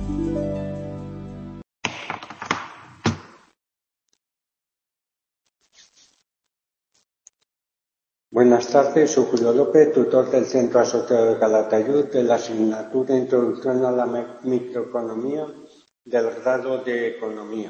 Buenas tardes, soy Julio López, tutor del Centro Asociado de Calatayud de la asignatura Introducción a la Microeconomía del grado de Economía.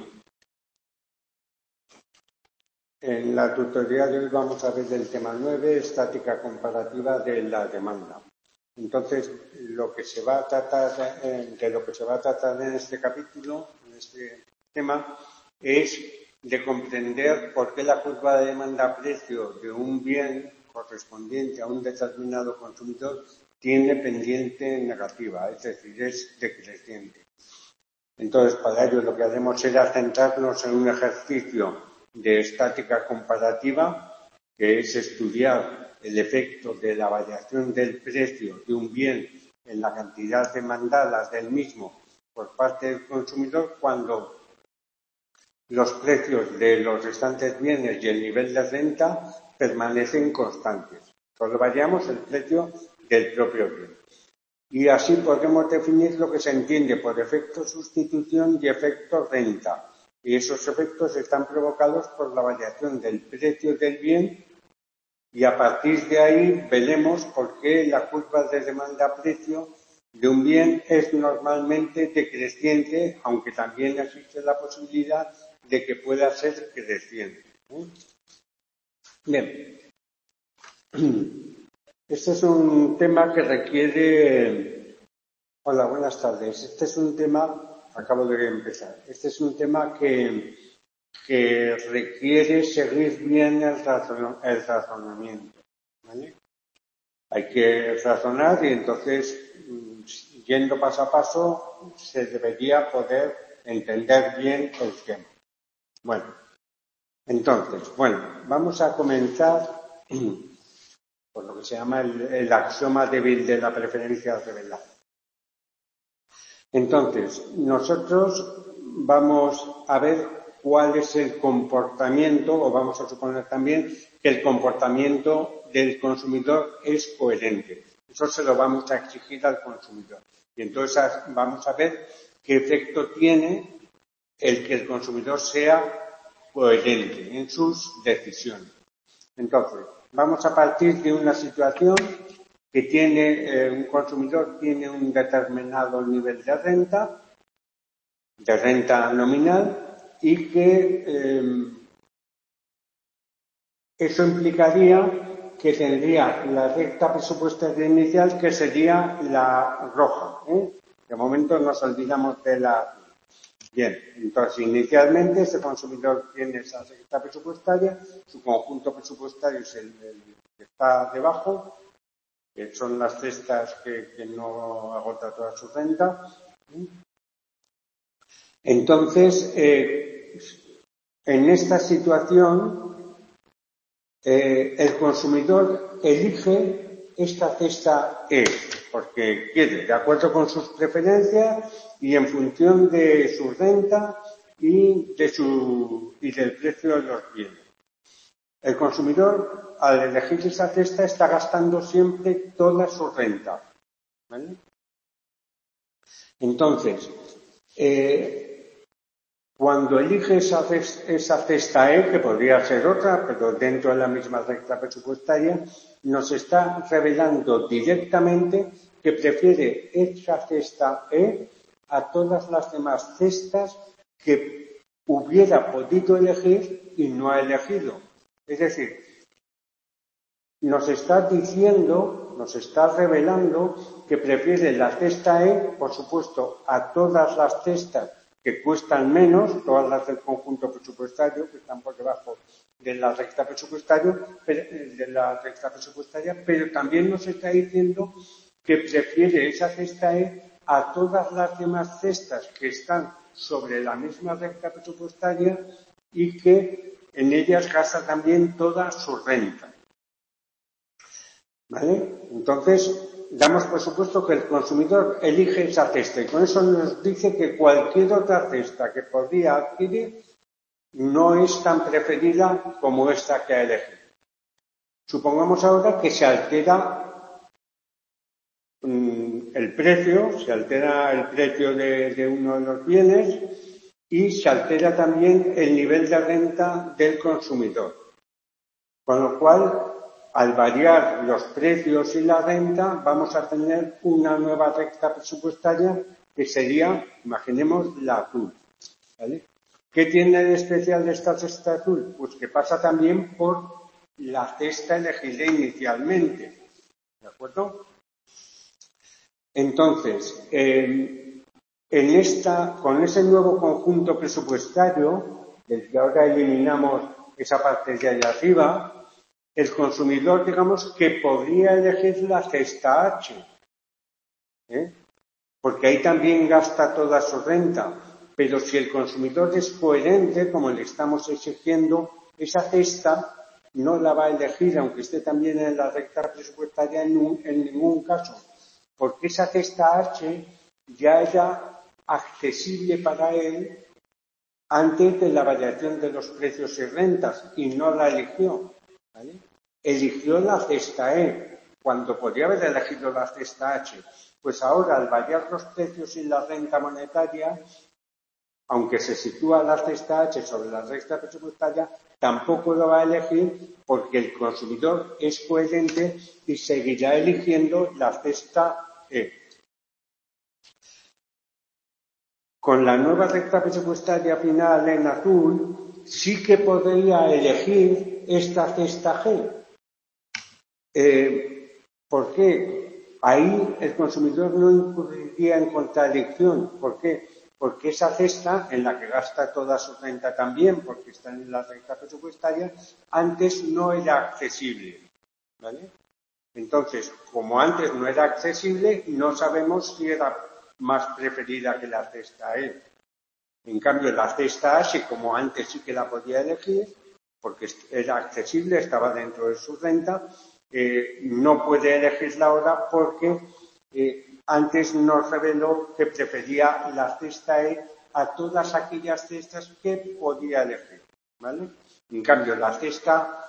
En la tutoría de hoy vamos a ver el tema 9, estática comparativa de la demanda. Entonces, de lo que se va a tratar en este capítulo, en este tema, es de comprender por qué la curva de demanda-precio de un bien correspondiente a un determinado consumidor tiene pendiente negativa, es decir, es decreciente. Entonces, para ello lo que haremos será centrarnos en un ejercicio de estática comparativa, que es estudiar el efecto de la variación del precio de un bien en la cantidad demandada del mismo por parte del consumidor cuando los precios de los restantes bienes y el nivel de renta permanecen constantes. Solo variamos el precio del propio bien. Y así podemos definir lo que se entiende por efecto sustitución y efecto renta. Y esos efectos están provocados por la variación del precio del bien y a partir de ahí veremos por qué la curva de demanda-precio de un bien es normalmente decreciente, aunque también existe la posibilidad de que pueda ser creciente. Bien. Este es un tema que requiere... Hola, buenas tardes. Este es un tema... Acabo de empezar. Este es un tema que requiere seguir bien el razonamiento. ¿Vale? Hay que razonar y entonces, yendo paso a paso, se debería poder entender bien el tema. Bueno, entonces, vamos a comenzar por lo que se llama el axioma débil de la preferencia revelada. Entonces, nosotros vamos a ver cuál es el comportamiento, o vamos a suponer también que el comportamiento del consumidor es coherente. Eso se lo vamos a exigir al consumidor. Y entonces vamos a ver qué efecto tiene el que el consumidor sea coherente en sus decisiones. Entonces, vamos a partir de una situación que tiene un consumidor tiene un determinado nivel de renta nominal, y que eso implicaría que tendría la recta presupuestaria inicial, que sería la roja. De momento nos olvidamos de la... Bien, entonces inicialmente ese consumidor tiene esa recta presupuestaria, su conjunto presupuestario es el que está debajo, que son las cestas que no agota toda su renta. Entonces, en esta situación, el consumidor elige esta cesta E, porque quiere, de acuerdo con sus preferencias y en función de su renta y del precio de los bienes. El consumidor, al elegir esa cesta, está gastando siempre toda su renta. ¿Vale? Entonces, cuando elige esa cesta E, que podría ser otra, pero dentro de la misma recta presupuestaria, nos está revelando directamente que prefiere esa cesta E a todas las demás cestas que hubiera podido elegir y no ha elegido. Es decir, nos está revelando que prefiere la cesta E, por supuesto, a todas las cestas que cuestan menos, todas las del conjunto presupuestario, que están por debajo de la recta presupuestaria, pero también nos está diciendo que prefiere esa cesta E a todas las demás cestas que están sobre la misma recta presupuestaria y que en ellas gasta también toda su renta. ¿Vale? Entonces, damos por supuesto que el consumidor elige esa cesta y con eso nos dice que cualquier otra cesta que podría adquirir no es tan preferida como esta que ha elegido. Supongamos ahora que se altera el precio, se altera el precio de uno de los bienes y se altera también el nivel de renta del consumidor. Con lo cual, al variar los precios y la renta, vamos a tener una nueva recta presupuestaria que sería, imaginemos, la azul. ¿Vale? ¿Qué tiene de especial esta cesta azul? Pues que pasa también por la cesta elegida inicialmente. ¿De acuerdo? Entonces, con ese nuevo conjunto presupuestario, del que ahora eliminamos esa parte de ahí arriba, el consumidor, digamos, que podría elegir la cesta H, porque ahí también gasta toda su renta. Pero si el consumidor es coherente, como le estamos exigiendo, esa cesta no la va a elegir, aunque esté también en la recta presupuestaria, en ningún caso, porque esa cesta H ya era accesible para él antes de la variación de los precios y rentas, y no la eligió. ¿Vale? Eligió la cesta E, cuando podría haber elegido la cesta H. Pues ahora, al variar los precios y la renta monetaria, aunque se sitúa la cesta H sobre la recta presupuestaria, tampoco lo va a elegir porque el consumidor es coherente y seguirá eligiendo la cesta E. Con la nueva recta presupuestaria final en azul, sí que podría elegir esta cesta G. ¿Por qué? Ahí el consumidor no incurriría en contradicción. ¿Por qué? Porque esa cesta, en la que gasta toda su renta también, porque está en la recta presupuestaria, antes no era accesible. ¿Vale? Entonces, como antes no era accesible, no sabemos si era más preferida que la cesta E. En cambio, la cesta H, como antes sí que la podía elegir, porque era accesible, estaba dentro de su renta, no puede elegirla ahora porque antes nos reveló que prefería la cesta E a todas aquellas cestas que podía elegir. ¿Vale? En cambio, la cesta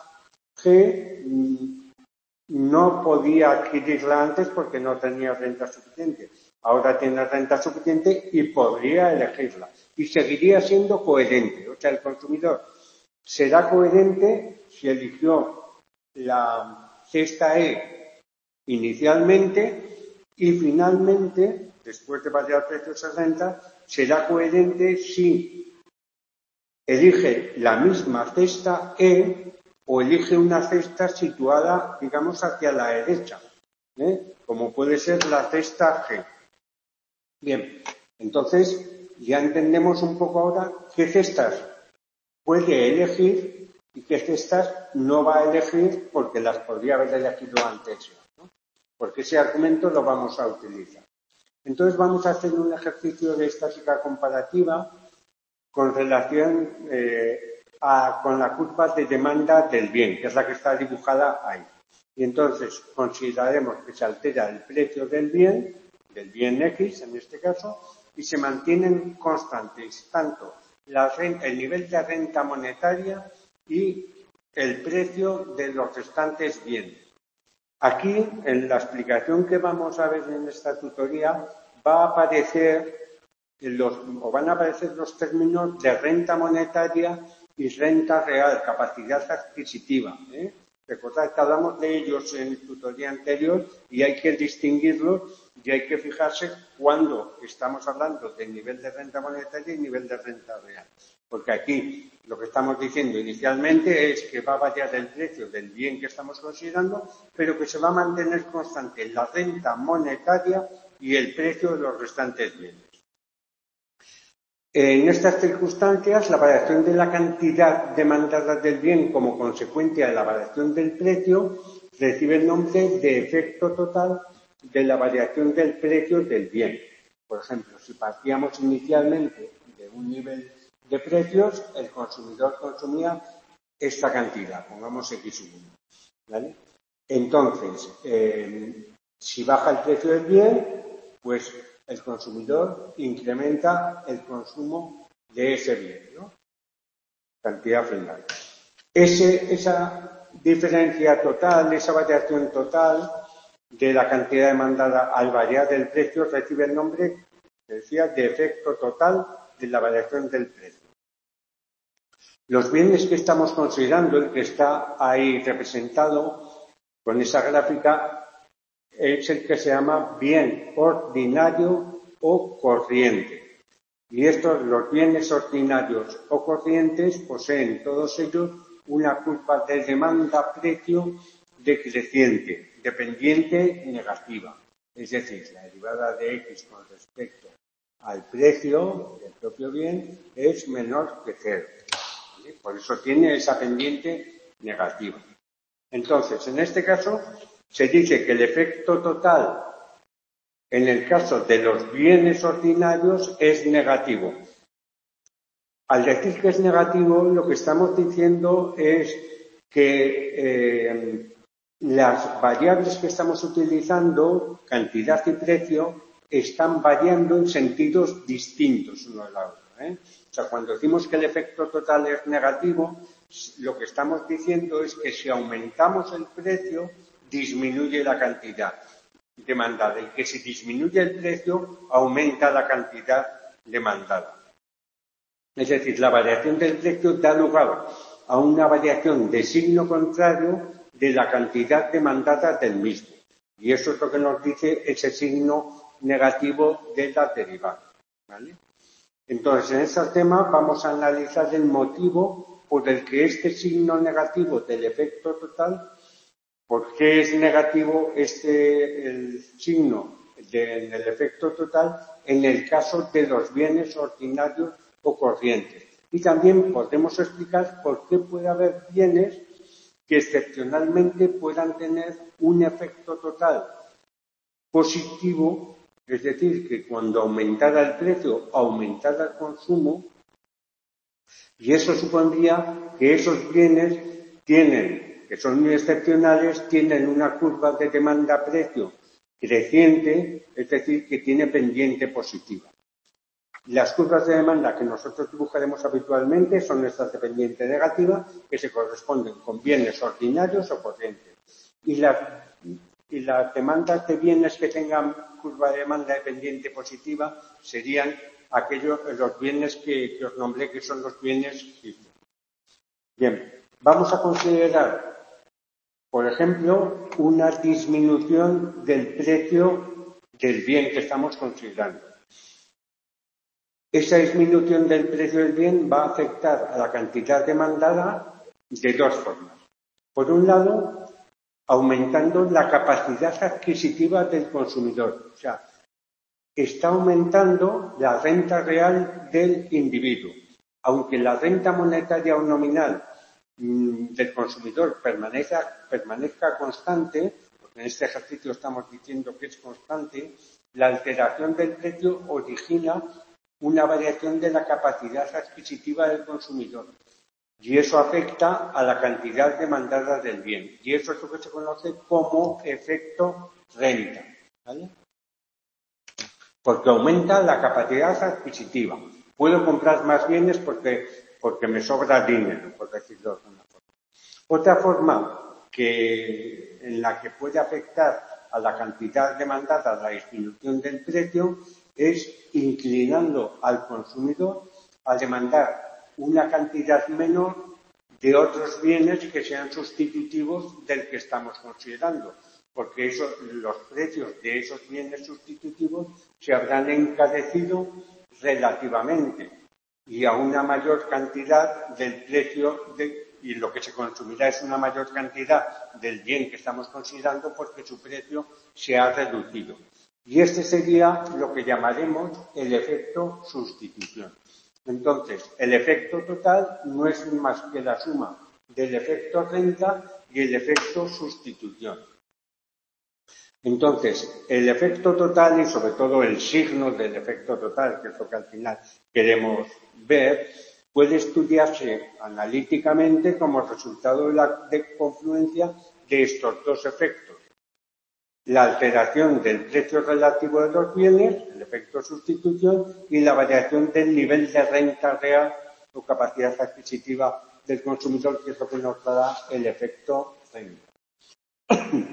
G no podía adquirirla antes porque no tenía renta suficiente. Ahora tiene renta suficiente y podría elegirla. Y seguiría siendo coherente. O sea, el consumidor será coherente si eligió la cesta E inicialmente y finalmente, después de variar precios de renta, será coherente si elige la misma cesta E o elige una cesta situada, digamos, hacia la derecha, como puede ser la cesta G. Bien, entonces ya entendemos un poco ahora qué cestas puede elegir y qué cestas no va a elegir porque las podría haber elegido antes, ¿no? Porque ese argumento lo vamos a utilizar. Entonces vamos a hacer un ejercicio de estática comparativa con relación con la curva de demanda del bien, que es la que está dibujada ahí. Y entonces consideraremos que se altera el precio del bien X en este caso, y se mantienen constantes tanto el nivel de renta monetaria y el precio de los restantes bienes. Aquí, en la explicación que vamos a ver en esta tutoría, van a aparecer los términos de renta monetaria y renta real, capacidad adquisitiva. Recordad que hablamos de ellos en la tutoría anterior y hay que distinguirlos y hay que fijarse cuando estamos hablando de nivel de renta monetaria y nivel de renta real. Porque aquí lo que estamos diciendo inicialmente es que va a variar el precio del bien que estamos considerando, pero que se va a mantener constante la renta monetaria y el precio de los restantes bienes. En estas circunstancias, la variación de la cantidad demandada del bien como consecuencia de la variación del precio recibe el nombre de efecto total de la variación del precio del bien. Por ejemplo, si partíamos inicialmente de un nivel de precios, el consumidor consumía esta cantidad, pongamos X1. ¿Vale? Entonces, si baja el precio del bien, pues el consumidor incrementa el consumo de ese bien, ¿no? Cantidad final. Esa diferencia total, esa variación total, de la cantidad demandada al variar el precio recibe el nombre, decía, de efecto total de la variación del precio. Los bienes que estamos considerando, el que está ahí representado con esa gráfica, es el que se llama bien ordinario o corriente. Y los bienes ordinarios o corrientes poseen todos ellos una curva de demanda-precio decreciente, dependiente y negativa. Es decir, la derivada de X con respecto al precio del propio bien es menor que cero. ¿Vale? Por eso tiene esa pendiente negativa. Entonces, en este caso, se dice que el efecto total en el caso de los bienes ordinarios es negativo. Al decir que es negativo, lo que estamos diciendo es que las variables que estamos utilizando, cantidad y precio, están variando en sentidos distintos uno del otro. O sea, cuando decimos que el efecto total es negativo, lo que estamos diciendo es que si aumentamos el precio, disminuye la cantidad demandada y que si disminuye el precio, aumenta la cantidad demandada. Es decir, la variación del precio da lugar a una variación de signo contrario de la cantidad demandada del mismo. Y eso es lo que nos dice ese signo negativo de la derivada. ¿Vale? Entonces, en este tema vamos a analizar el motivo por el que este signo negativo del efecto total, ¿por qué es negativo el signo del efecto total en el caso de los bienes ordinarios o corrientes? Y también podemos explicar por qué puede haber bienes que excepcionalmente puedan tener un efecto total positivo, es decir, que cuando aumentara el precio, aumentara el consumo, y eso supondría que esos bienes que son muy excepcionales, tienen una curva de demanda-precio creciente, es decir, que tiene pendiente positiva. Las curvas de demanda que nosotros dibujaremos habitualmente son estas de pendiente negativa, que se corresponden con bienes ordinarios o corrientes. Y las demandas de bienes que tengan curva de demanda de pendiente positiva serían los bienes que os nombré, que son los bienes fijos. Bien, vamos a considerar, por ejemplo, una disminución del precio del bien que estamos considerando. Esa disminución del precio del bien va a afectar a la cantidad demandada de dos formas. Por un lado, aumentando la capacidad adquisitiva del consumidor. O sea, está aumentando la renta real del individuo. Aunque la renta monetaria o nominal del consumidor permanezca constante, porque en este ejercicio estamos diciendo que es constante, la alteración del precio origina una variación de la capacidad adquisitiva del consumidor. Y eso afecta a la cantidad demandada del bien. Y eso es lo que se conoce como efecto renta. ¿Vale? Porque aumenta la capacidad adquisitiva. Puedo comprar más bienes porque me sobra dinero, por decirlo de alguna forma. Otra forma en la que puede afectar a la cantidad demandada la disminución del precio es inclinando al consumidor a demandar una cantidad menor de otros bienes que sean sustitutivos del que estamos considerando, porque los precios de esos bienes sustitutivos se habrán encarecido relativamente y a una mayor cantidad del precio y lo que se consumirá es una mayor cantidad del bien que estamos considerando porque su precio se ha reducido. Y este sería lo que llamaremos el efecto sustitución. Entonces, el efecto total no es más que la suma del efecto renta y el efecto sustitución. Entonces, el efecto total y sobre todo el signo del efecto total, que es lo que al final queremos ver, puede estudiarse analíticamente como resultado de confluencia de estos dos efectos. La alteración del precio relativo de los bienes, el efecto sustitución, y la variación del nivel de renta real o capacidad adquisitiva del consumidor, que es lo que nos dará el efecto renta.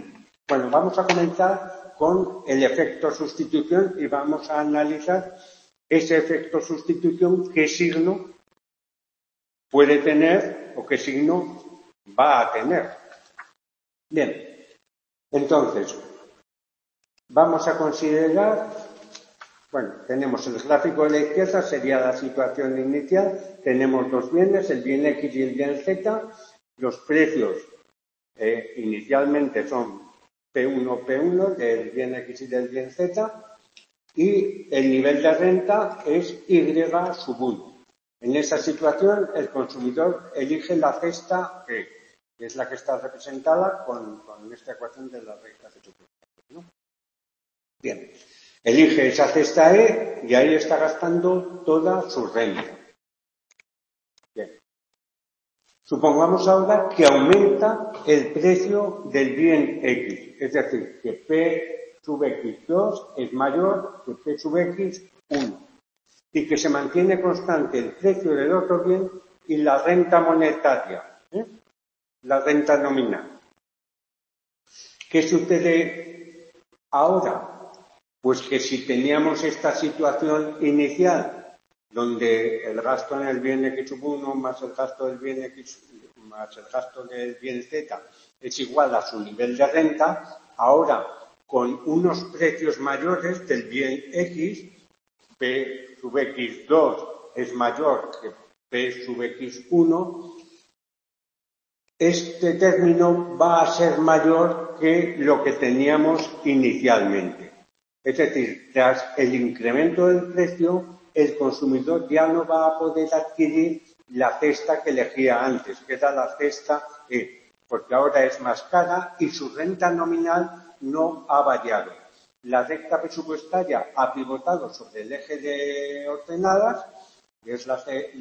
Bueno, vamos a comenzar con el efecto sustitución y vamos a analizar ese efecto sustitución, qué signo puede tener o qué signo va a tener. Bien, entonces, vamos a considerar, bueno, tenemos el gráfico de la izquierda, sería la situación inicial, tenemos dos bienes, el bien X y el bien Z, los precios inicialmente son P1 del bien X y del bien Z, y el nivel de renta es Y sub 1. En esa situación, el consumidor elige la cesta E, que es la que está representada con esta ecuación de las rectas de superficie, ¿no? Bien, elige esa cesta E y ahí está gastando toda su renta. Bien. Supongamos ahora que aumenta el precio del bien X, es decir, que P sub X2 es mayor que P sub X1 y que se mantiene constante el precio del otro bien y la renta monetaria, la renta nominal. ¿Qué sucede ahora? Pues que si teníamos esta situación inicial, donde el gasto en el bien X sub 1 más el gasto del bien X más el gasto del bien Z es igual a su nivel de renta, ahora con unos precios mayores del bien X, P sub X2 es mayor que P sub X1, este término va a ser mayor que lo que teníamos inicialmente. Es decir, tras el incremento del precio, el consumidor ya no va a poder adquirir la cesta que elegía antes, que era la cesta E, porque ahora es más cara y su renta nominal no ha variado. La recta presupuestaria ha pivotado sobre el eje de ordenadas, que es la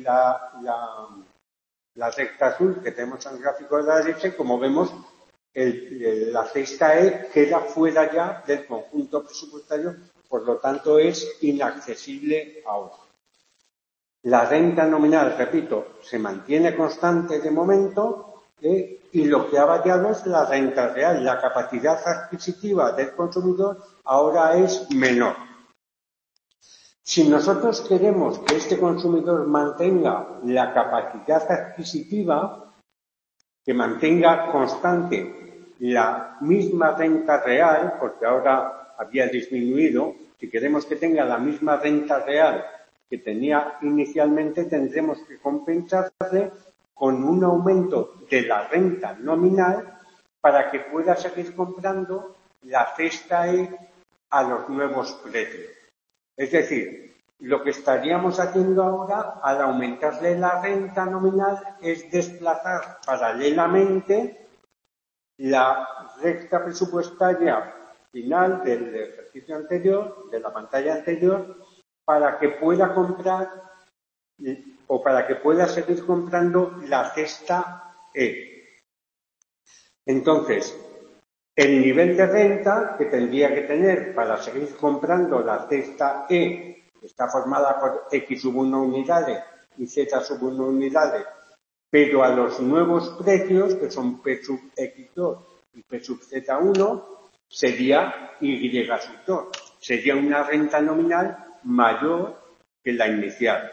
recta azul que tenemos en el gráfico de la derecha, como vemos, la cesta E queda fuera ya del conjunto presupuestario, por lo tanto es inaccesible ahora. La renta nominal, repito, se mantiene constante de momento y lo que ha variado es la renta real. La capacidad adquisitiva del consumidor ahora es menor. Si nosotros queremos que este consumidor mantenga la capacidad adquisitiva, que mantenga constante la misma renta real, porque ahora había disminuido, si queremos que tenga la misma renta real que tenía inicialmente, tendremos que compensarle con un aumento de la renta nominal para que pueda seguir comprando la cesta E a los nuevos precios. Es decir, lo que estaríamos haciendo ahora al aumentarle la renta nominal es desplazar paralelamente la recta presupuestaria final del ejercicio anterior, de la pantalla anterior, para que pueda comprar o para que pueda seguir comprando la cesta E. Entonces, el nivel de renta que tendría que tener para seguir comprando la cesta E, que está formada por X sub 1 unidades y Z sub 1 unidades, pero a los nuevos precios, que son P sub X2 y P sub Z1, sería Y sub 2. Sería una renta nominal mayor que la inicial.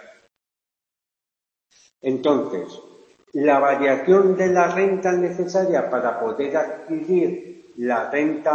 Entonces, la variación de la renta necesaria para poder adquirir la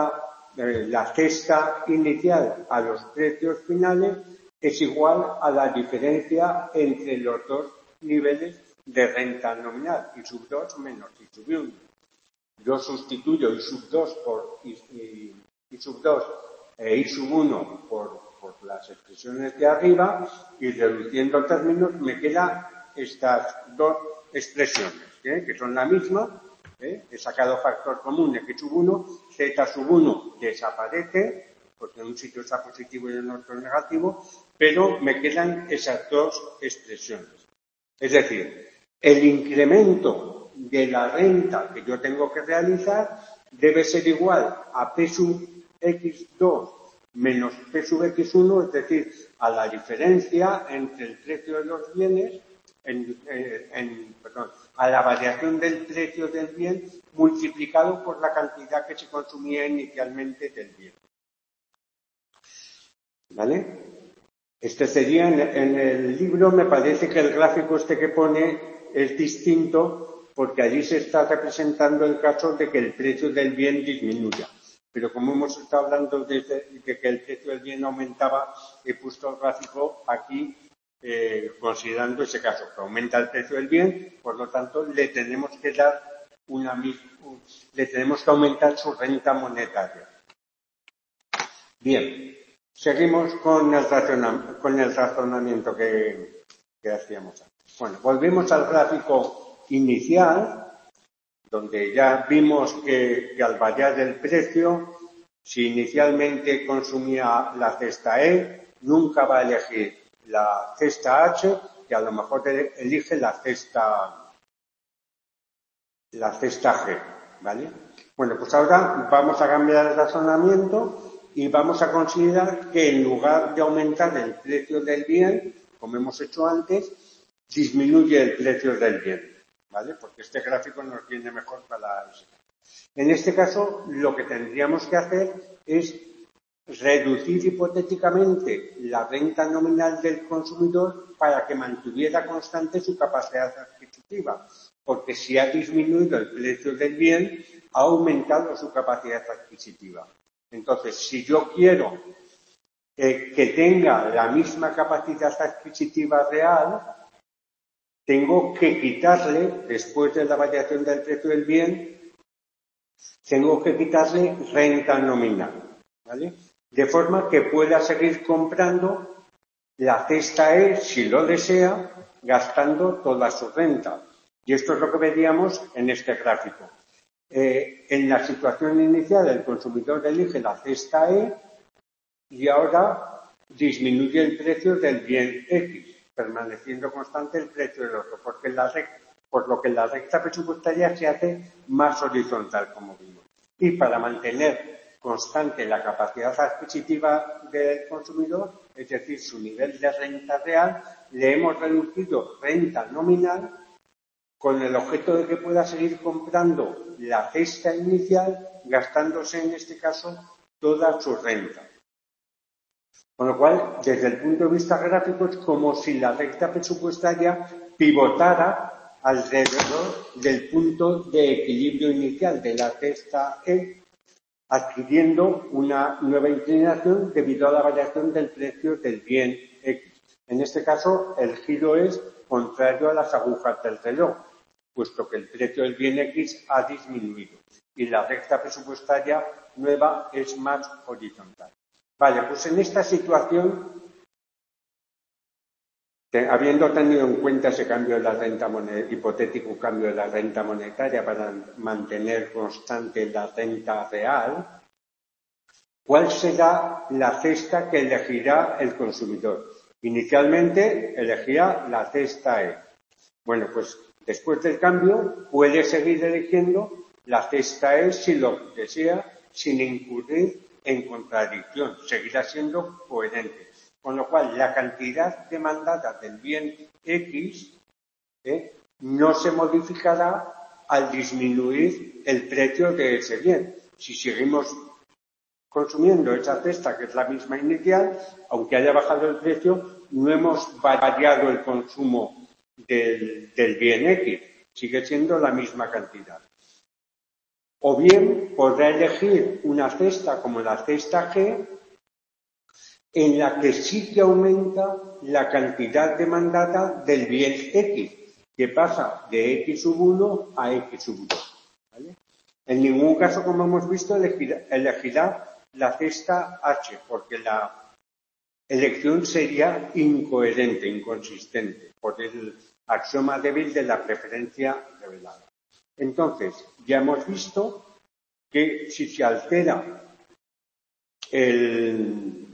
cesta inicial a los precios finales es igual a la diferencia entre los dos niveles de renta nominal, I sub 2 menos I sub 1. Yo sustituyo I sub 2 por I sub 2 e I sub 1 por las expresiones de arriba y reduciendo términos me quedan estas dos expresiones, que son la misma. He sacado factor común X sub 1, Z sub 1 desaparece, porque en un sitio está positivo y en otro negativo, pero me quedan esas dos expresiones. Es decir, el incremento de la renta que yo tengo que realizar debe ser igual a P sub X2 menos P sub X1, es decir, a la diferencia entre el precio de los bienes a la variación del precio del bien multiplicado por la cantidad que se consumía inicialmente del bien. ¿Vale? Este sería, en el libro me parece que el gráfico este que pone es distinto porque allí se está representando el caso de que el precio del bien disminuya. Pero como hemos estado hablando de que el precio del bien aumentaba, he puesto el gráfico aquí considerando ese caso, que aumenta el precio del bien, por lo tanto le tenemos que dar le tenemos que aumentar su renta monetaria. Bien, seguimos con el razonamiento que hacíamos antes. Bueno, volvemos al gráfico inicial, donde ya vimos que al variar el precio, si inicialmente consumía la cesta E, nunca va a elegir la cesta H, que a lo mejor elige la cesta G, ¿vale? Bueno, pues ahora vamos a cambiar el razonamiento y vamos a considerar que en lugar de aumentar el precio del bien, como hemos hecho antes, disminuye el precio del bien, ¿vale? Porque este gráfico nos viene mejor para eso. En este caso, lo que tendríamos que hacer es reducir hipotéticamente la renta nominal del consumidor para que mantuviera constante su capacidad adquisitiva, porque si ha disminuido el precio del bien, ha aumentado su capacidad adquisitiva. Entonces, si yo quiero que tenga la misma capacidad adquisitiva real, tengo que quitarle, después de la variación del precio del bien, tengo que quitarle renta nominal, ¿vale? De forma que pueda seguir comprando la cesta E, si lo desea, gastando toda su renta. Y esto es lo que veríamos en este gráfico. En la situación inicial, el consumidor elige la cesta E y ahora disminuye el precio del bien X, permaneciendo constante el precio del otro, por lo que la recta presupuestaria se hace más horizontal, como vimos. Y para mantener constante la capacidad adquisitiva del consumidor, es decir, su nivel de renta real, le hemos reducido renta nominal con el objeto de que pueda seguir comprando la cesta inicial, gastándose en este caso toda su renta. Con lo cual, desde el punto de vista gráfico, es como si la recta presupuestaria pivotara alrededor del punto de equilibrio inicial de la cesta E, adquiriendo una nueva inclinación debido a la variación del precio del bien X. En este caso, el giro es contrario a las agujas del reloj, puesto que el precio del bien X ha disminuido y la recta presupuestaria nueva es más horizontal. Vale, pues en esta situación, habiendo tenido en cuenta ese cambio de la renta hipotético cambio de la renta monetaria para mantener constante la renta real, ¿cuál será la cesta que elegirá el consumidor? Inicialmente elegirá la cesta E. Bueno, pues después del cambio puede seguir eligiendo la cesta E si lo desea, sin incurrir en contradicción, seguirá siendo coherente. Con lo cual, la cantidad demandada del bien X no se modificará al disminuir el precio de ese bien. Si seguimos consumiendo esa cesta, que es la misma inicial, aunque haya bajado el precio, no hemos variado el consumo del bien X, sigue siendo la misma cantidad. O bien podrá elegir una cesta como la cesta G, en la que sí que aumenta la cantidad demandada del bien X, que pasa de X sub 1 a X sub 2. ¿Vale? En ningún caso, como hemos visto, elegirá la cesta H, porque la elección sería incoherente, inconsistente, por el axioma débil de la preferencia revelada. Entonces, ya hemos visto que si se altera el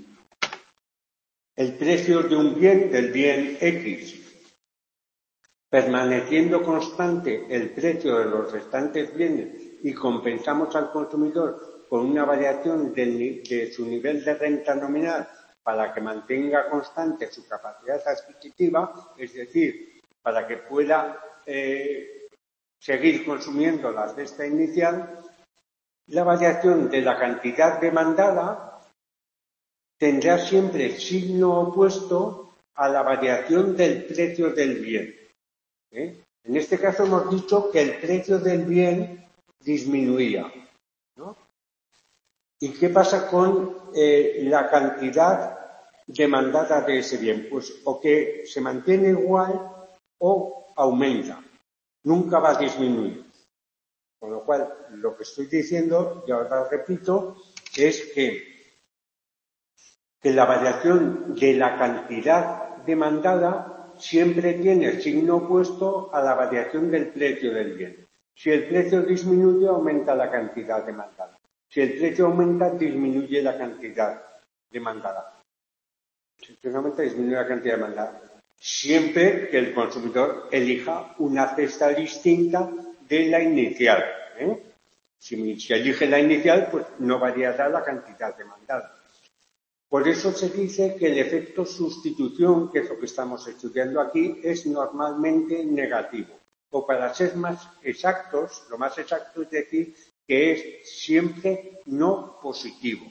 precio de un bien, del bien X, permaneciendo constante el precio de los restantes bienes y compensamos al consumidor con una variación de su nivel de renta nominal para que mantenga constante su capacidad adquisitiva, es decir, para que pueda seguir consumiendo la cesta inicial, la variación de la cantidad demandada tendrá siempre signo opuesto a la variación del precio del bien. En este caso hemos dicho que el precio del bien disminuía, ¿no? ¿Y qué pasa con la cantidad demandada de ese bien? Pues o que se mantiene igual o aumenta, nunca va a disminuir. Con lo cual, lo que estoy diciendo, y ahora repito, es que la variación de la cantidad demandada siempre tiene signo opuesto a la variación del precio del bien. Si el precio disminuye, aumenta la cantidad demandada. Si el precio aumenta, disminuye la cantidad demandada. Sinceramente, disminuye la cantidad demandada. Siempre que el consumidor elija una cesta distinta de la inicial. Si elige la inicial, pues no variará la cantidad demandada. Por eso se dice que el efecto sustitución, que es lo que estamos estudiando aquí, es normalmente negativo. O para ser más exactos, lo más exacto es decir que es siempre no positivo,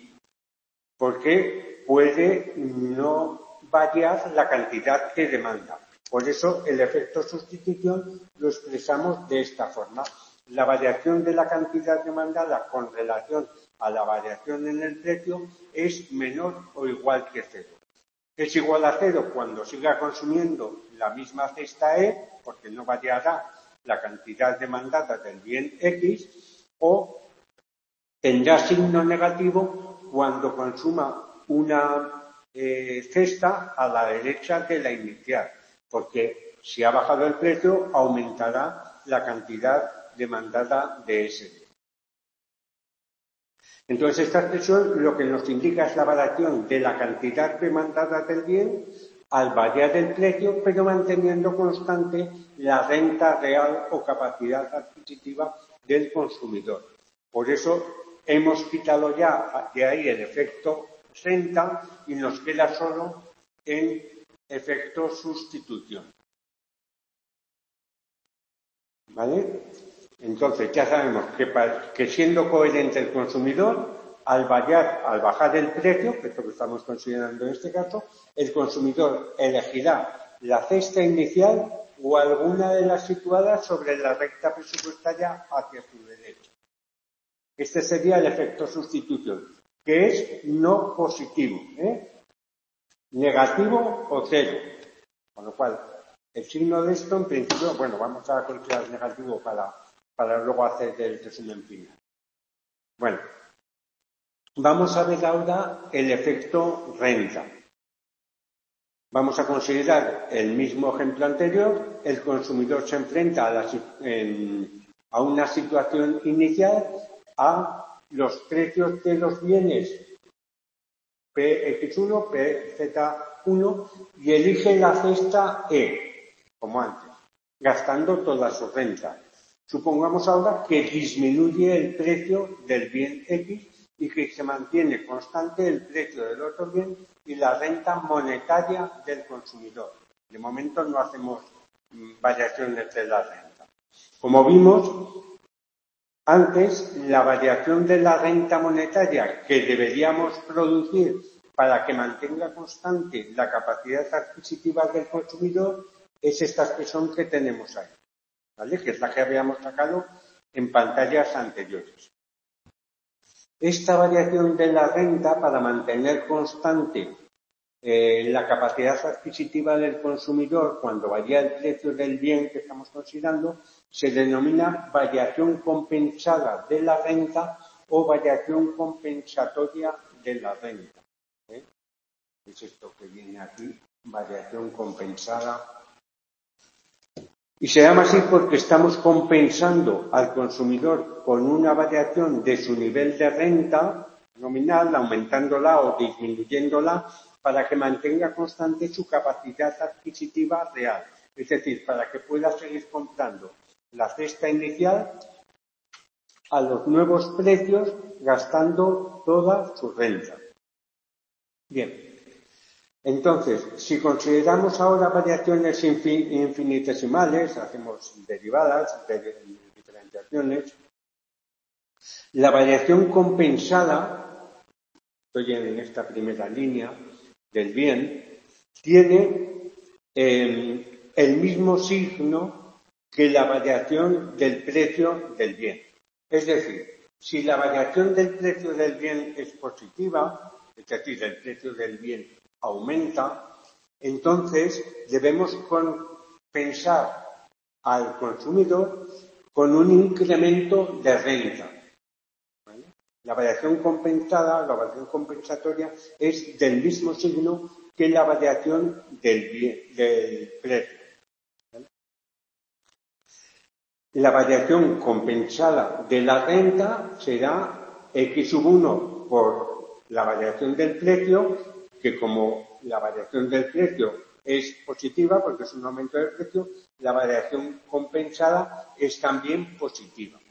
porque puede no variar la cantidad que demanda. Por eso el efecto sustitución lo expresamos de esta forma. La variación de la cantidad demandada con relación a la variación en el precio es menor o igual que cero. Es igual a cero cuando siga consumiendo la misma cesta E, porque no variará la cantidad demandada del bien X, o tendrá signo negativo cuando consuma una cesta a la derecha de la inicial, porque si ha bajado el precio, aumentará la cantidad demandada de ese bien. Entonces, esta expresión lo que nos indica es la variación de la cantidad demandada del bien al variar el precio, pero manteniendo constante la renta real o capacidad adquisitiva del consumidor. Por eso hemos quitado ya de ahí el efecto renta y nos queda solo el efecto sustitución. ¿Vale? Entonces ya sabemos que siendo coherente el consumidor, al bajar el precio, que es lo que estamos considerando en este caso, el consumidor elegirá la cesta inicial o alguna de las situadas sobre la recta presupuestaria hacia su derecha. Este sería el efecto sustitución, que es no positivo, negativo o cero. Con lo cual, el signo de esto, en principio, bueno, vamos a considerar negativo para luego hacer el resumen final. Bueno, vamos a ver ahora el efecto renta. Vamos a considerar el mismo ejemplo anterior. El consumidor se enfrenta a una situación inicial a los precios de los bienes PX1, PZ1 y elige la cesta E, como antes, gastando toda su renta. Supongamos ahora que disminuye el precio del bien X y que se mantiene constante el precio del otro bien y la renta monetaria del consumidor. De momento no hacemos variaciones de la renta. Como vimos antes, la variación de la renta monetaria que deberíamos producir para que mantenga constante la capacidad adquisitiva del consumidor es esta expresión que tenemos ahí, ¿vale? Que es la que habíamos sacado en pantallas anteriores. Esta variación de la renta, para mantener constante la capacidad adquisitiva del consumidor cuando varía el precio del bien que estamos considerando, se denomina variación compensada de la renta o variación compensatoria de la renta. Es esto que viene aquí, variación compensada. Y se llama así porque estamos compensando al consumidor con una variación de su nivel de renta nominal, aumentándola o disminuyéndola, para que mantenga constante su capacidad adquisitiva real. Es decir, para que pueda seguir comprando la cesta inicial a los nuevos precios, gastando toda su renta. Bien. Entonces, si consideramos ahora variaciones infinitesimales, hacemos derivadas, diferenciaciones, la variación compensada, estoy en esta primera línea del bien, tiene el mismo signo que la variación del precio del bien. Es decir, si la variación del precio del bien es positiva, es decir, el precio del bien aumenta, entonces debemos compensar al consumidor con un incremento de renta. ¿Vale? La variación compensada, la variación compensatoria, es del mismo signo que la variación del precio. ¿Vale? La variación compensada de la renta será X sub 1 por la variación del precio, que como la variación del precio es positiva, porque es un aumento del precio, la variación compensada es también positiva.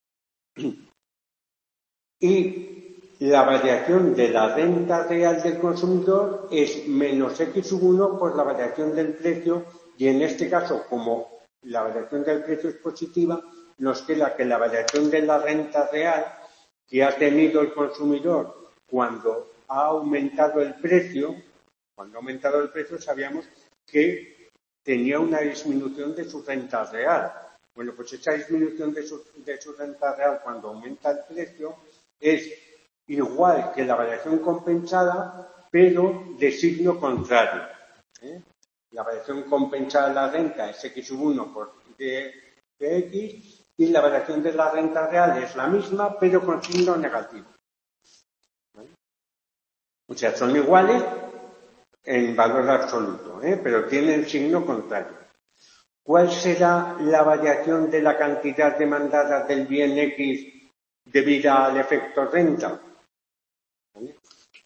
Y la variación de la renta real del consumidor es menos X sub 1 por la variación del precio, y en este caso, como la variación del precio es positiva, nos queda que la variación de la renta real que ha tenido el consumidor cuando ha aumentado el precio, sabíamos que tenía una disminución de su renta real. Bueno, pues esa disminución de su renta real cuando aumenta el precio es igual que la variación compensada, pero de signo contrario. La variación compensada de la renta es X sub 1 por X, y la variación de la renta real es la misma, pero con signo negativo. ¿Vale? O sea, son iguales en valor absoluto, pero tienen signo contrario. ¿Cuál será la variación de la cantidad demandada del bien X debida al efecto renta? ¿Vale?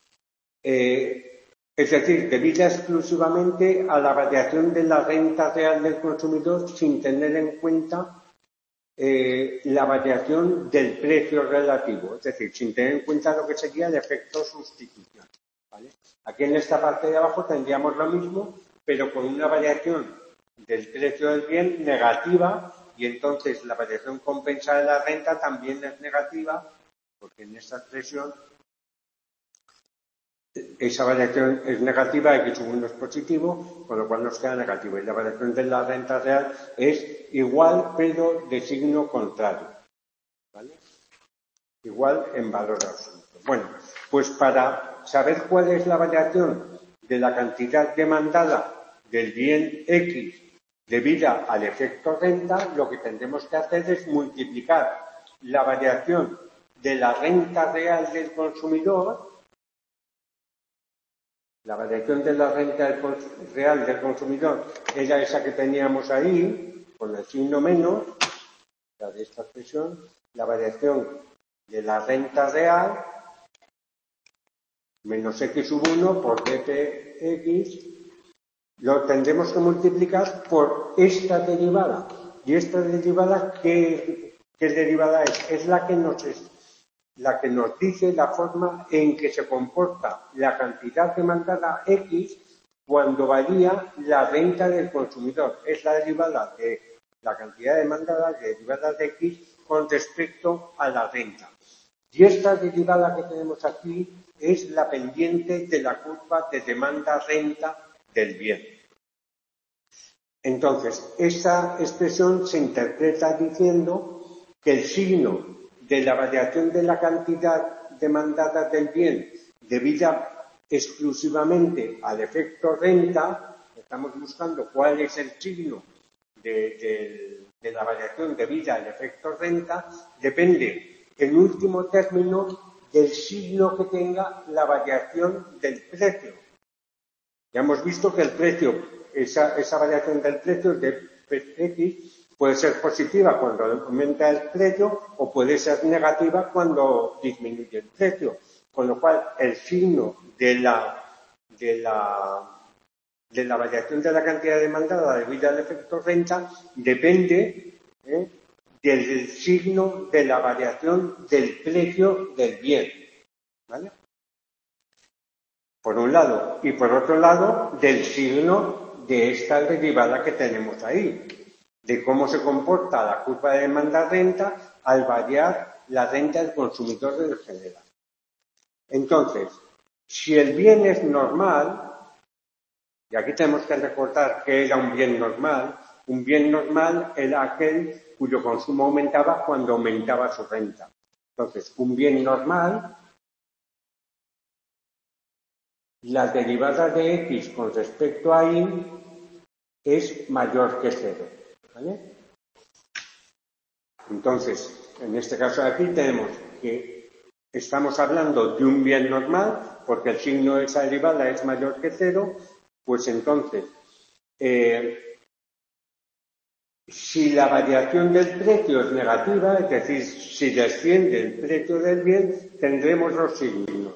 Es decir, debida exclusivamente a la variación de la renta real del consumidor sin tener en cuenta la variación del precio relativo, es decir, sin tener en cuenta lo que sería el efecto sustitución. ¿Vale? Aquí en esta parte de abajo tendríamos lo mismo, pero con una variación del precio del bien negativa, y entonces la variación compensada de la renta también es negativa, porque en esta expresión esa variación es negativa, X sub 1 es positivo, con lo cual nos queda negativo. Y la variación de la renta real es igual, pero de signo contrario. ¿Vale? Igual en valor absoluto. Bueno, pues para saber cuál es la variación de la cantidad demandada del bien X debida al efecto renta, lo que tendremos que hacer es multiplicar la variación de la renta real del consumidor. La variación de la renta real del consumidor era esa que teníamos ahí, con el signo menos, la de esta expresión, la variación de la renta real menos X sub 1 por dpx, lo tendremos que multiplicar por esta derivada. ¿Y esta derivada qué derivada es? Es la que nos dice la forma en que se comporta la cantidad demandada X cuando varía la renta del consumidor. Es la derivada de la cantidad demandada, derivada de X, con respecto a la renta. Y esta derivada que tenemos aquí es la pendiente de la curva de demanda-renta del bien. Entonces, esta expresión se interpreta diciendo que el signo de la variación de la cantidad demandada del bien debida exclusivamente al efecto renta, estamos buscando cuál es el signo de la variación debida al efecto renta, depende en último término del signo que tenga la variación del precio. Ya hemos visto que el precio, esa variación del precio de X puede ser positiva cuando aumenta el precio o puede ser negativa cuando disminuye el precio. Con lo cual, el signo de la variación de la cantidad demandada debida al efecto renta depende del signo de la variación del precio del bien. ¿Vale? por un lado, y por otro lado, del signo de esta derivada que tenemos ahí, de cómo se comporta la curva de demanda-renta al variar la renta del consumidor del general. Entonces, si el bien es normal, y aquí tenemos que recordar que era un bien normal era aquel cuyo consumo aumentaba cuando aumentaba su renta. Entonces, un bien normal, la derivada de x con respecto a y es mayor que 0. ¿Vale? Entonces, en este caso de aquí tenemos que estamos hablando de un bien normal, porque el signo de esa derivada es mayor que 0, pues entonces, si la variación del precio es negativa, es decir, si desciende el precio del bien, tendremos los signos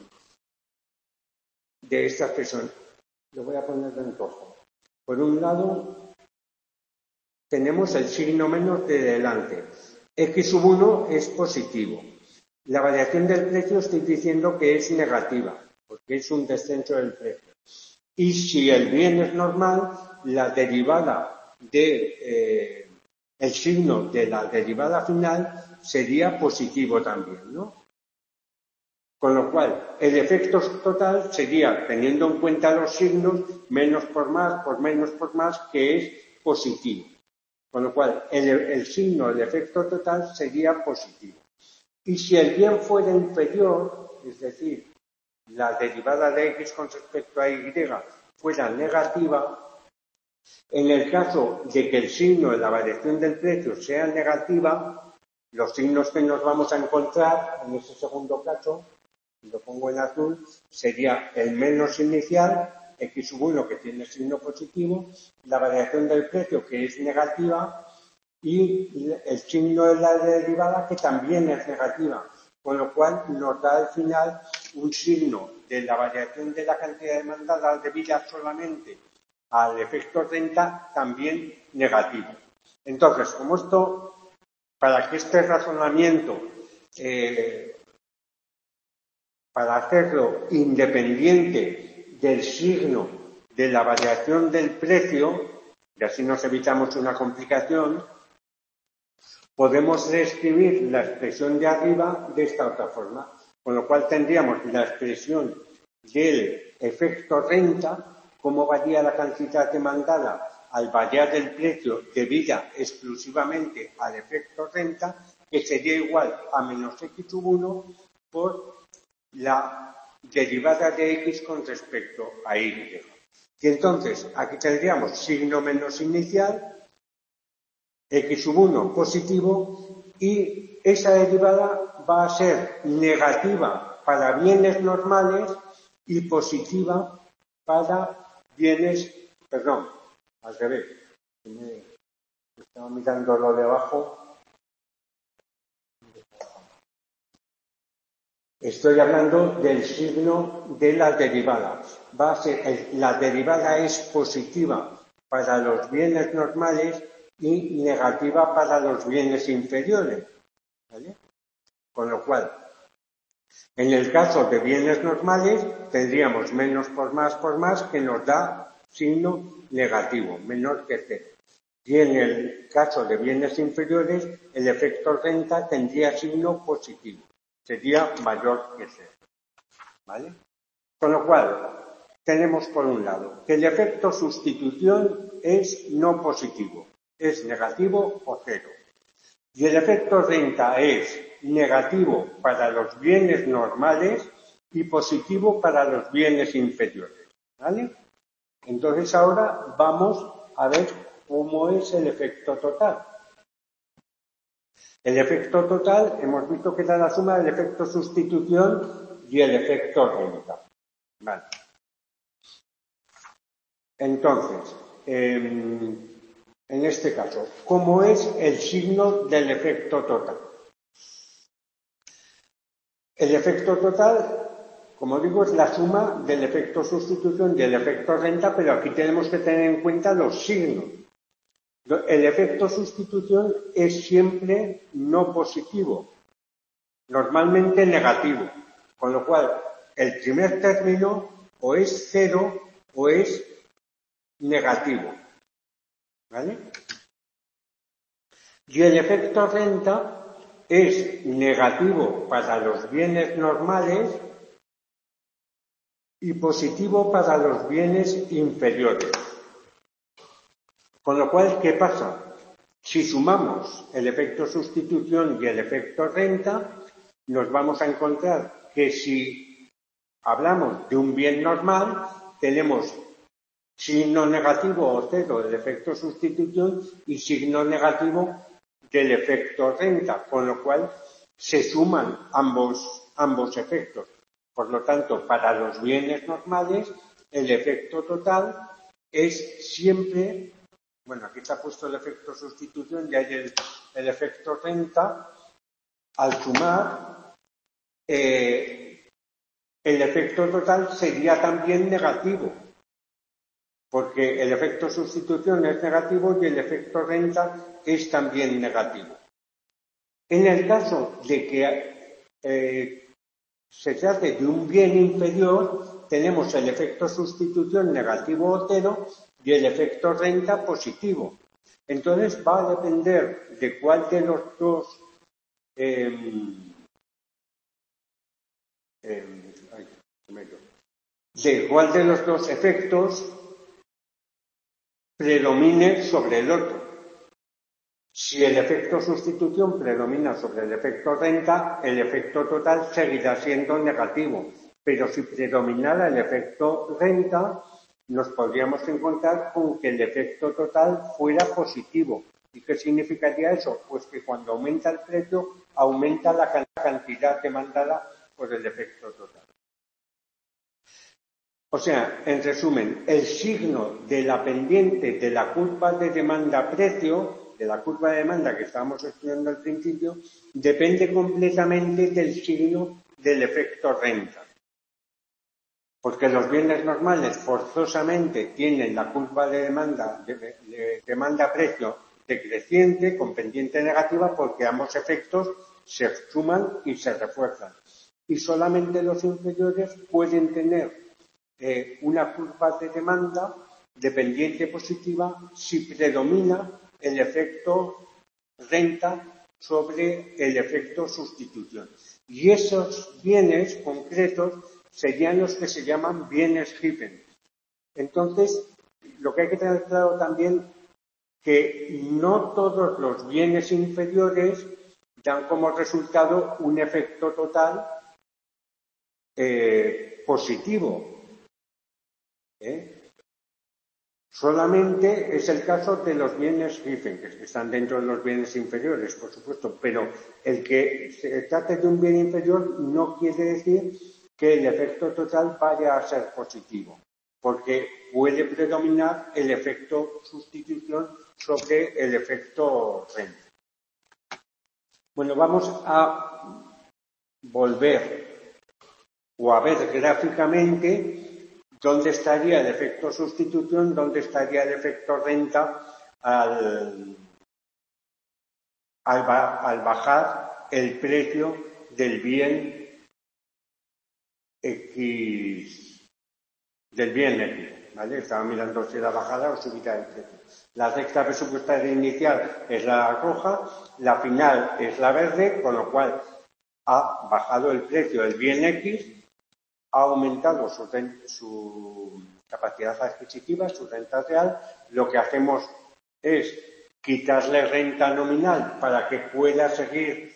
de esta expresión. Lo voy a poner en rojo. Por un lado, tenemos el signo menos de delante. X sub 1 es positivo. La variación del precio estoy diciendo que es negativa, porque es un descenso del precio. Y si el bien es normal, la derivada de el signo de la derivada final sería positivo también, ¿no? Con lo cual, el efecto total sería, teniendo en cuenta los signos, menos por más, por menos por más, que es positivo. Con lo cual, el signo del efecto total sería positivo. Y si el bien fuera inferior, es decir, la derivada de x con respecto a y fuera negativa, en el caso de que el signo de la variación del precio sea negativa, los signos que nos vamos a encontrar en ese segundo caso, lo pongo en azul, sería el menos inicial, x sub 1 que tiene signo positivo, la variación del precio que es negativa y el signo de la derivada que también es negativa, con lo cual nos da al final un signo de la variación de la cantidad demandada debida solamente al efecto renta también negativo. Entonces, como esto, para que este razonamiento, para hacerlo independiente del signo de la variación del precio, y así nos evitamos una complicación, podemos reescribir la expresión de arriba de esta otra forma, con lo cual tendríamos la expresión del efecto renta, cómo varía la cantidad demandada al variar el precio debida exclusivamente al efecto renta, que sería igual a menos x sub 1 por la derivada de x con respecto a y. Y entonces, aquí tendríamos signo menos inicial, x sub 1 positivo, y esa derivada va a ser negativa para bienes normales y positiva para bienes, perdón, al revés, estaba mirando lo de abajo. Estoy hablando del signo de la derivada. Va a ser, la derivada es positiva para los bienes normales y negativa para los bienes inferiores. ¿Vale? Con lo cual, en el caso de bienes normales, tendríamos menos por más que nos da signo negativo, menor que 0. Y en el caso de bienes inferiores, el efecto renta tendría signo positivo. Sería mayor que 0. ¿Vale? Con lo cual, tenemos por un lado que el efecto sustitución es no positivo, es negativo o 0. Y el efecto renta es negativo para los bienes normales y positivo para los bienes inferiores. ¿Vale? Entonces ahora vamos a ver cómo es el efecto total. El efecto total hemos visto que era la suma del efecto sustitución y el efecto renta. Vale. Entonces, en este caso, ¿cómo es el signo del efecto total? El efecto total, como digo, es la suma del efecto sustitución y el efecto renta, pero aquí tenemos que tener en cuenta los signos. El efecto sustitución es siempre no positivo, normalmente negativo, con lo cual el primer término o es cero o es negativo. ¿Vale? Y el efecto renta es negativo para los bienes normales y positivo para los bienes inferiores. Con lo cual, ¿qué pasa? Si sumamos el efecto sustitución y el efecto renta, nos vamos a encontrar que si hablamos de un bien normal, tenemos signo negativo o cero del efecto sustitución y signo negativo del efecto renta, con lo cual se suman ambos efectos. Por lo tanto, para los bienes normales, el efecto total es siempre, bueno, aquí está puesto el efecto sustitución y hay el efecto renta. Al sumar, el efecto total sería también negativo, porque el efecto sustitución es negativo y el efecto renta es también negativo. En el caso de que se trate de un bien inferior, tenemos el efecto sustitución negativo o cero y el efecto renta positivo. Entonces va a depender de cuál de los dos de cuál de los dos efectos predomine sobre el otro. Si el efecto sustitución predomina sobre el efecto renta, el efecto total seguirá siendo negativo. Pero si predominara el efecto renta, nos podríamos encontrar con que el efecto total fuera positivo. ¿Y qué significaría eso? Pues que cuando aumenta el precio, aumenta la cantidad demandada por el efecto total. O sea, en resumen, el signo de la pendiente de la curva de demanda-precio, de la curva de demanda que estábamos estudiando al principio, depende completamente del signo del efecto renta. Porque los bienes normales forzosamente tienen la curva de demanda-precio decreciente con pendiente negativa porque ambos efectos se suman y se refuerzan. Y solamente los inferiores pueden tener una curva de demanda de pendiente positiva si predomina el efecto renta sobre el efecto sustitución. Y esos bienes concretos serían los que se llaman bienes Giffen. Entonces, lo que hay que tener claro también que no todos los bienes inferiores dan como resultado un efecto total positivo. Solamente es el caso de los bienes Giffen, que están dentro de los bienes inferiores, por supuesto, pero el que se trate de un bien inferior no quiere decir que el efecto total vaya a ser positivo, porque puede predominar el efecto sustitución sobre el efecto renta. Bueno, vamos a volver o a ver gráficamente ¿dónde estaría el efecto sustitución? ¿Dónde estaría el efecto renta al bajar el precio del bien X? ¿Vale? Estaba mirando si era bajada o subida del precio. La recta presupuestaria inicial es la roja, la final es la verde, con lo cual ha bajado el precio del bien X, ha aumentado su capacidad adquisitiva, su renta real. Lo que hacemos es quitarle renta nominal para que pueda seguir,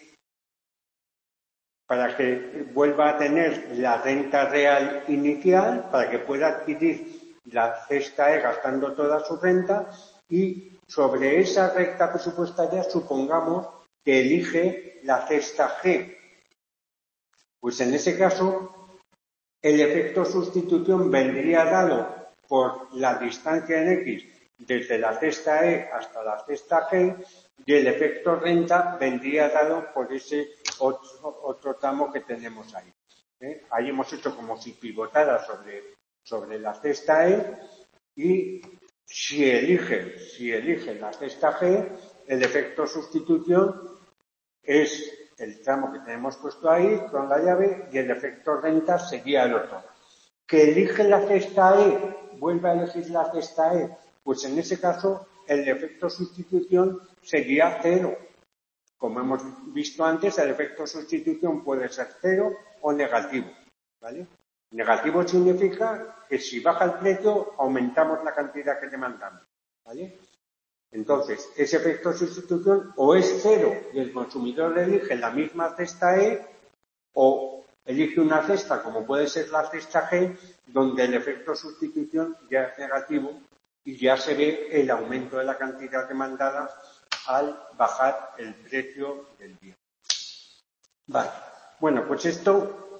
para que vuelva a tener la renta real inicial, para que pueda adquirir la cesta E gastando toda su renta y sobre esa recta presupuestaria supongamos que elige la cesta G. Pues en ese caso el efecto sustitución vendría dado por la distancia en X desde la cesta E hasta la cesta G y el efecto renta vendría dado por ese otro tramo que tenemos ahí. Ahí hemos hecho como si pivotara sobre la cesta E y si elige la cesta G, el efecto sustitución es el tramo que tenemos puesto ahí con la llave y el efecto renta sería el otro. que elige la cesta E, vuelve a elegir la cesta E, pues en ese caso el efecto sustitución sería 0. Como hemos visto antes, el efecto sustitución puede ser 0 o negativo, ¿vale? Negativo significa que si baja el precio, aumentamos la cantidad que demandamos, ¿vale? Entonces, ese efecto sustitución o es 0 y el consumidor elige la misma cesta E, o elige una cesta, como puede ser la cesta G, donde el efecto sustitución ya es negativo y ya se ve el aumento de la cantidad demandada al bajar el precio del bien. Vale. Bueno, pues esto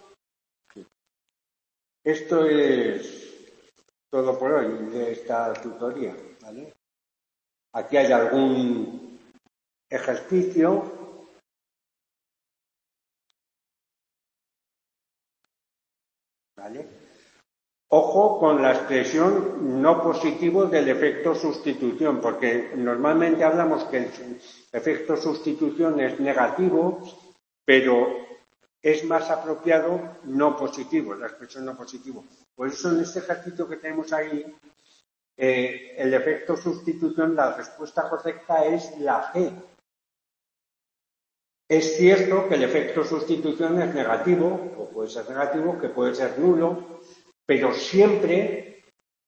es todo por hoy de esta tutoría, ¿vale? Aquí hay algún ejercicio. ¿Vale? Ojo con la expresión no positivo del efecto sustitución, porque normalmente hablamos que el efecto sustitución es negativo, pero es más apropiado no positivo, la expresión no positivo. Por eso en este ejercicio que tenemos ahí, el efecto sustitución, la respuesta correcta es la G. Es cierto que el efecto sustitución es negativo, o puede ser negativo, que puede ser nulo, pero siempre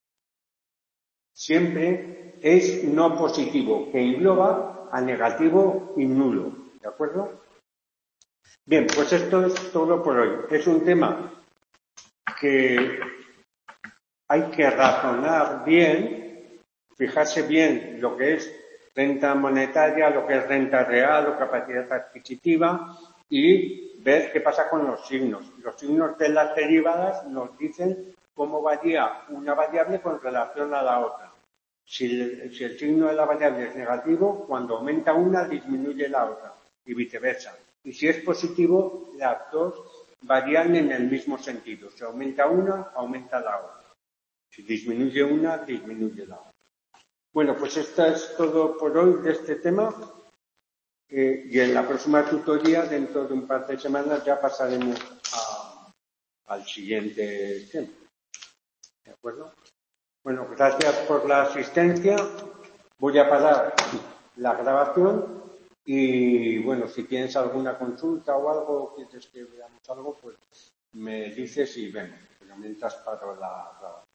es no positivo, que engloba a negativo y nulo, ¿de acuerdo? Bien, pues esto es todo por hoy. Es un tema que hay que razonar bien, fijarse bien lo que es renta monetaria, lo que es renta real o capacidad adquisitiva y ver qué pasa con los signos. Los signos de las derivadas nos dicen cómo varía una variable con relación a la otra. Si el signo de la variable es negativo, cuando aumenta una, disminuye la otra y viceversa. Y si es positivo, las dos varían en el mismo sentido. Si aumenta una, aumenta la otra. Si disminuye una, disminuye la otra. Bueno, pues esto es todo por hoy de este tema. Y en la próxima tutoría, dentro de un par de semanas, ya pasaremos al siguiente tema. ¿De acuerdo? Bueno, gracias por la asistencia. Voy a parar la grabación y, bueno, si tienes alguna consulta o algo, quieres que veamos algo, pues me dices y vemos. Pero mientras paro la grabación.